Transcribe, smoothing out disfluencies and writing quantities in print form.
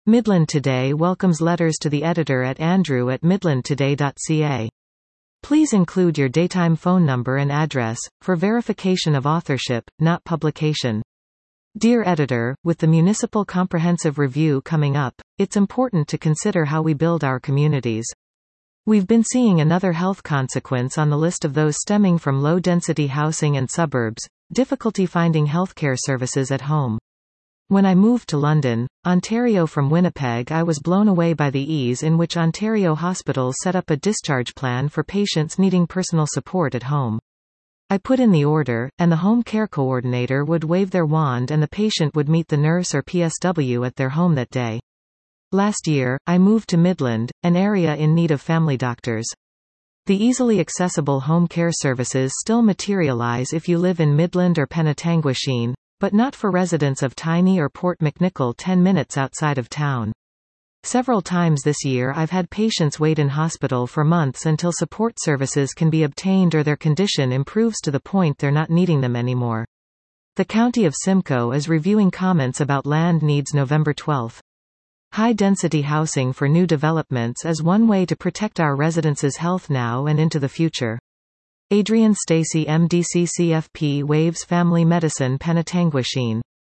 Midland Today welcomes letters to the editor at andrew@midlandtoday.ca. Please include your daytime phone number and address, for verification of authorship, not publication. Dear Editor, with the Municipal Comprehensive Review coming up, it's important to consider how we build our communities. We've been seeing another health consequence on the list of those stemming from low-density housing and suburbs: difficulty finding healthcare services at home. When I moved to London, Ontario from Winnipeg, I was blown away by the ease in which Ontario hospitals set up a discharge plan for patients needing personal support at home. I put in the order, and the home care coordinator would wave their wand and the patient would meet the nurse or PSW at their home that day. Last year, I moved to Midland, an area in need of family doctors. The easily accessible home care services still materialize if you live in Midland or Penetanguishene, but not for residents of Tiny or Port McNicoll 10 minutes outside of town. Several times this year I've had patients wait in hospital for months until support services can be obtained or their condition improves to the point they're not needing them anymore. The County of Simcoe is reviewing comments about land needs November 12. High-density housing for new developments is one way to protect our residents' health now and into the future. Adrian Stacey, MDC CFP, waves family medicine Penetanguishene.